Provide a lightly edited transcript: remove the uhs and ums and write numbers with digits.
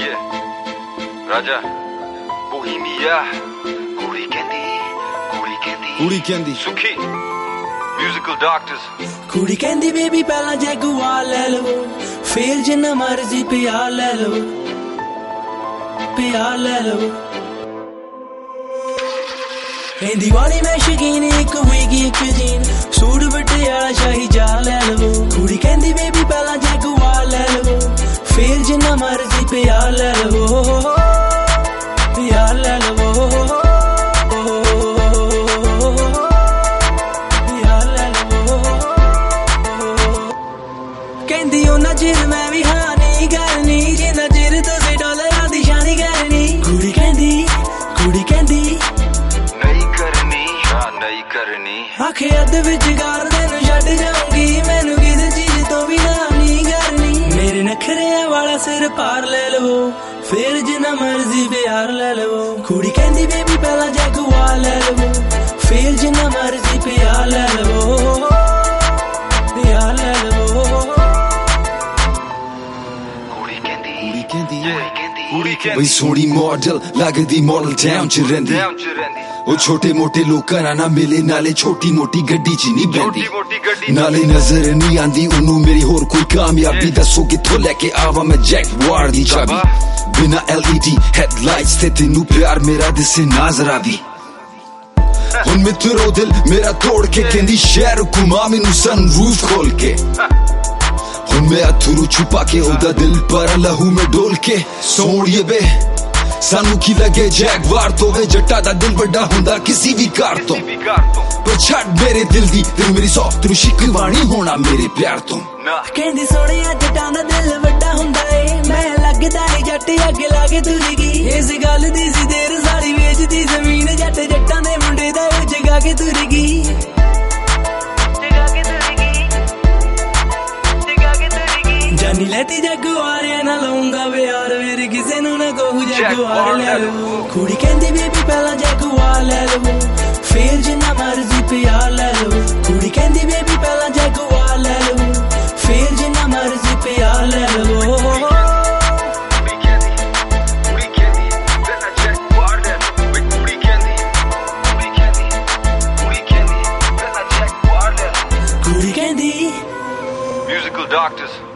Raja, Bohemia, Kuri Candy, Sukhi, Musical Doctors. Kuri Candy baby pehla Jaguar le lo, feel jinna marzi pyar le lo. Hindi wali mein shakeen ek hoegi ek jeen, sood batiala shahi ja le lo. Kuri Candy baby pehla Jaguar le lo, feel jinna marzi pyar le lo. कहती हो ना चिर मैं भी हाँ नहीं करनी, जिन्ना चिर तुसे डॉलर दी शानी करनी। कुड़ी कहती नहीं करनी आखे अद विच गार तेन छड्ड जाऊंगी, मैनू किसी चीज तो भी ना नहीं करनी। मेरे नखरे वाला सिर पार ले लो, फिर जिन्ना मर्जी प्यार ले लो। कुड़ी कहती बेबी पहला जगुआर ले लो, फिर जिन्ना मर्जी प्यार ले लो। बई सोहनी मॉडल लगदी मॉडल टाउन च रहिंदी, ओ छोटे मोटे लोकां ना मिले, नाले छोटी मोटी गड्डी च नहीं बैठी, नाले नजर नहीं आंदी ओनू मेरी होर कोई कामयाबी। दसो कित्थों लैके आवा मैं जैगुआर दी चाबी, बिना LED हेडलाइट्स ते तेनू प्यार मेरा दिसे नाजरा भी। हुण मित्रो दिल मेरा तोड़ के कहंदी शहर घुमा मैनू सनरूफ खोल के, हुण मैं अथरू छुपा के ओदा दिल पर लहू में डोल के। सोहणिए बे सानू की लगे जैगवार तो वे जट्टा दा दिल बड़ा हुंदा किसी भी कार तो, पर छड़ मेरे दिल दी तेरी मेरी सौ तेनू शिकवानी होना मेरे प्यार तो। कहंदी सोहणिया जट्टां दा दिल बड़ा हुंदा ए, मैं लगदा नहीं जट अगे लागे तुरगी। इस गल दी सी देर सारी वेचदी जमीन, जट जट्टां दे मुंडे दा जगा के तुरगी। जानी लेती जगुआर ना लाऊंगा प्यार, मेरे किसे नू ना कहू जगुआर ले लो। कुड़ी कहंदी बेबी पहला जगुआर ले लो, फिर जिन्ना मर्जी प्यार ले लो। कुड़ी कहंदी बेबी पहला जगुआर ले लो, फिर जिन्ना मर्जी प्यार ले लो। Musical Doctors.